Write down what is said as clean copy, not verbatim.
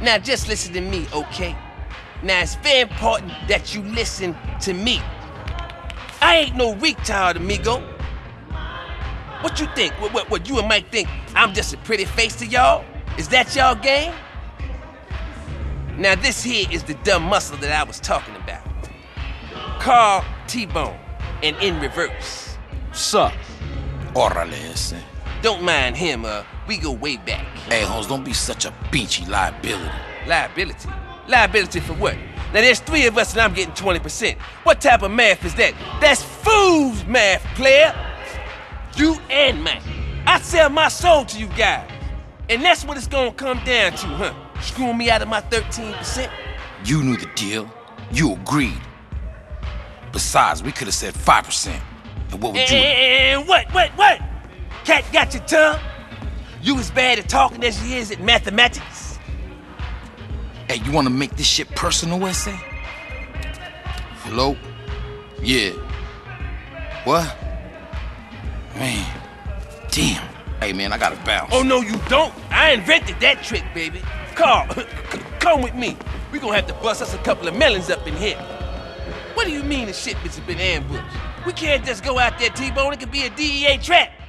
Now just listen to me, okay? Now it's very important that you listen to me. I ain't no retard, amigo. What you think? What you and Mike think I'm just a pretty face to y'all? Is that y'all game? Now this here is the dumb muscle that I was talking about. Carl T-Bone, and in reverse. Sup? Órale ese. Don't mind him, we go way back. Hey, Holmes, don't be such a beachy liability. Liability? Liability for what? Now there's 3 of us and I'm getting 20%. What type of math is that? That's fool's math, player. You and Mike. I sell my soul to you guys. And that's what it's gonna come down to, huh? Screwing me out of my 13%? You knew the deal. You agreed. Besides, we could have said 5%. And what would you... And what? Cat got your tongue? You as bad at talking as you is at mathematics? Hey, you want to make this shit personal, essay? Hello? Yeah. What? Man. Damn. Hey, man, I gotta bounce. Oh, no, you don't. I invented that trick, baby. Carl, come with me. We gonna have to bust us a couple of melons up in here. What do you mean the shipments have been ambushed? We can't just go out there, T-Bone. It could be a DEA trap.